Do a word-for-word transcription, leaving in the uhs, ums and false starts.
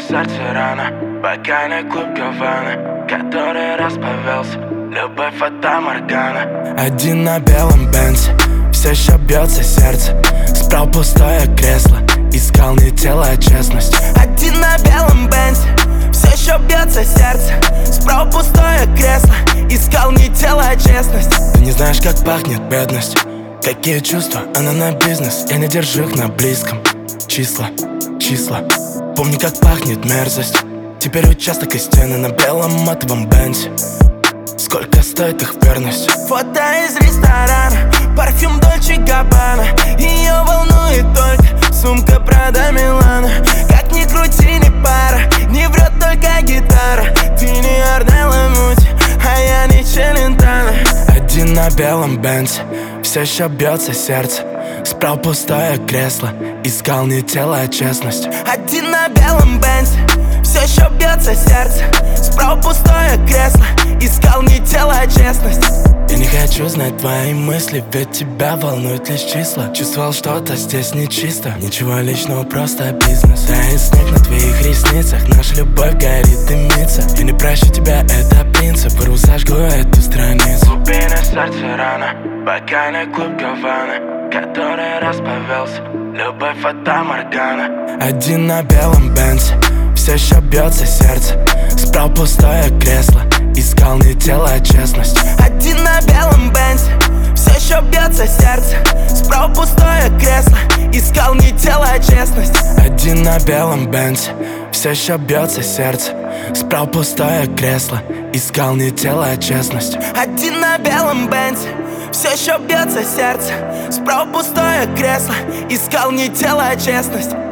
сердце рана, покойный клуб Гавана, который расповелся, любовь фата Моргана. Один на белом бензе, все еще бьется сердце. Справа пустое кресло, искал не тело, а честность. Один на белом бензе, все еще бьется сердце. Справа пустое кресло, искал не тело, а честность. Ты не знаешь, как пахнет бедность, какие чувства, она на бизнес. Я не держу их на близком. Числа, числа, помни, как пахнет мерзость. Теперь участок и стены на белом матовом бензе. Сколько стоит их верность? Фото из ресторана, парфюм Дольче Габбана. Ее волнует только сумка Прада Милана. Как ни крути, не пара, не врет только гитара. Ты не Арделла Мути, а я не Челентано. Один на белом бензе, все еще бьется сердце. Справа пустое кресло, искал не тело, а честность. Один на белом бензе, все еще бьется сердце. Справа пустое кресло, искал не тело, а честность. Я не хочу знать твои мысли, ведь тебя волнуют лишь числа. Чувствовал, что-то здесь нечисто, ничего личного, просто бизнес. Тает снег на твоих ресницах, наша любовь горит, дымится. Я не прощу тебя, это принцип, вырву, сожгу эту страницу. Глубина сердца рана, покойный клуб Гавана, который расповелся, любовь фата Моргана. Один на белом бензе, все еще бьется сердце. Справа пустое кресло, искал не тело, а честность. Один на белом бензе, все еще бьется сердце. Справа пустое кресло, искал не тело, а честность. Один на белом бензе, все еще бьется сердце. Справа пустое кресло, искал не тело, а честность. Один на белом бензе, все еще бьется сердце. Справа пустое кресло, искал не тело, а честность.